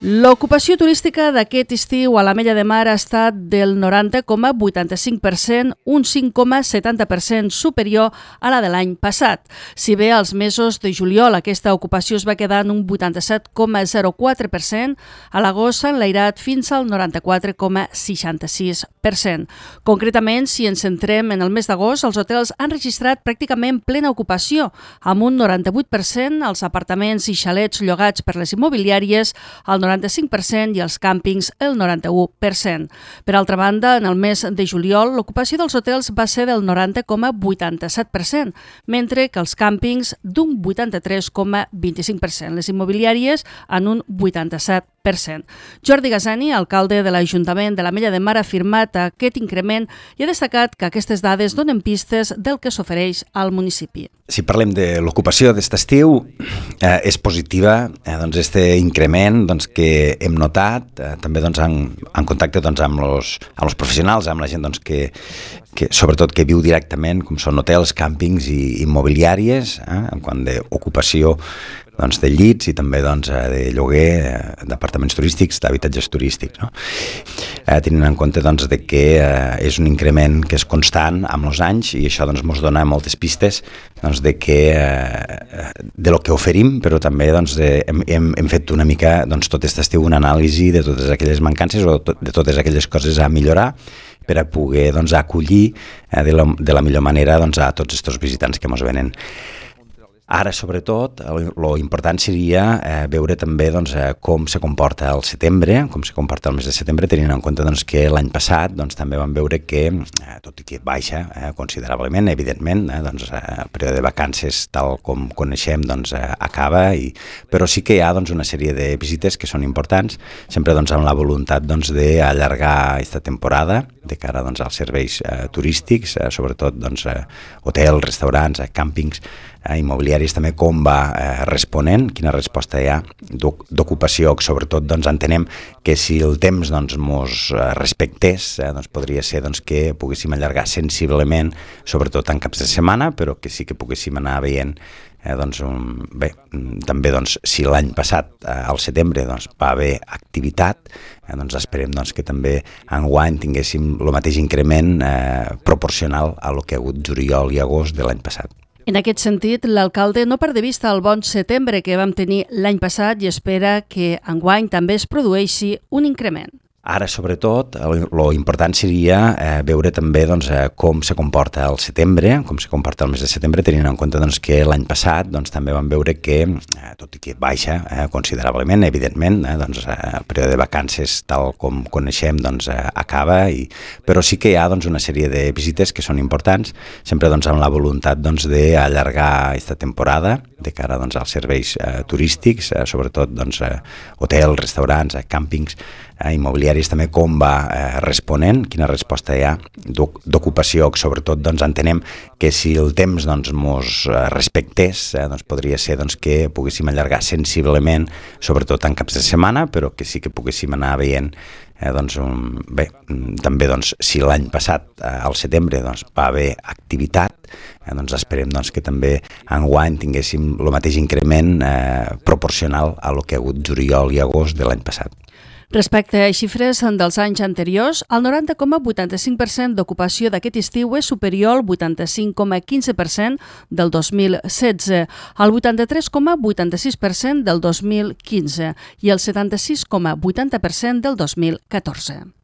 L'ocupació turística d'aquest estiu a l'Ametlla de Mar ha estat del 90,85%, un 5,70% superior a la de l'any passat. Si bé als mesos de juliol aquesta ocupació es va quedar en un 87,04%, a l'agost s'ha enlairat fins al 94,66%. Concretament, si ens centrem en el mes d'agost, els hotels han registrat pràcticament plena ocupació, amb un 98%, els apartaments i xalets llogats per les immobiliàries, el 95% i els càmpings el 91%. Per altra banda, en el mes de juliol, l'ocupació dels hotels va ser del 90,87%, mentre que els càmpings d'un 83,25%, les immobiliàries en un 87%. Jordi Gazzani, alcalde de l'Ajuntament de l'Ametlla de Mar, ha afirmat aquest increment i ha destacat que aquestes dades donen pistes del que s'ofereix al municipi. Si parlem de l'ocupació d'aquest estiu, és positiva este increment que hem notat, també en contacte amb els professionals, amb la gent que sobretot que viu directament, com són hotels, càmpings i immobiliàries, en quant d'ocupació de llits i també de lloguer d'apartaments turístics, d'habitatges turístics. No? Tenint en compte que és un increment que és constant amb els anys i això ens dona moltes pistes de lo que oferim, però també hem fet una mica tot aquest estiu una anàlisi de totes aquelles mancances o de totes aquelles coses a millorar per a poder acollir de la millor manera a tots aquests visitants que ens venen. Ara, sobretot, l'important seria veure també com se comporta el setembre, com se comporta el mes de setembre, tenint en compte que l'any passat també vam veure que, tot i que baixa considerablement, evidentment, el període de vacances, tal com coneixem, acaba, però sí que hi ha una sèrie de visites que són importants, sempre amb la voluntat d'allargar aquesta temporada de cara als serveis turístics, sobretot hotels, restaurants, càmpings, immobiliaris, també com va responent, quina resposta hi ha d'ocupació, sobretot entenem que si el temps ens respectés, podria ser que poguéssim allargar sensiblement, sobretot en caps de setmana, però que sí que poguéssim anar veient també si l'any passat al setembre va haver activitat, esperem que també enguany tinguéssim el mateix increment proporcional a lo que ha hagut juliol i agost de l'any passat. En aquest sentit, l'alcalde no perd de vista el bon setembre que vam tenir l'any passat i espera que enguany també es produeixi un increment. Ara, sobretot, l'important seria veure també com se comporta el setembre, com se comporta el mes de setembre, tenint en compte que l'any passat també vam veure que, tot i que baixa considerablement, evidentment, el període de vacances, tal com coneixem, acaba, però sí que hi ha una sèrie de visites que són importants, sempre amb la voluntat d'allargar aquesta temporada de cara als serveis turístics, sobretot hotels, restaurants, càmpings, immobiliaris, també com va responent, quina resposta hi ha d'ocupació, sobretot entenem que si el temps ens respectés, podria ser que poguéssim allargar sensiblement, sobretot en caps de setmana, però que sí que poguéssim anar veient també si l'any passat al setembre va haver activitat, esperem que també enguany tinguéssim el mateix increment proporcional a lo que ha hagut juliol i agost de l'any passat. Respecte a xifres dels anys anteriors, el 90,85% d'ocupació d'aquest estiu és superior al 85,15% del 2016, al 83,86% del 2015 i al 76,80% del 2014.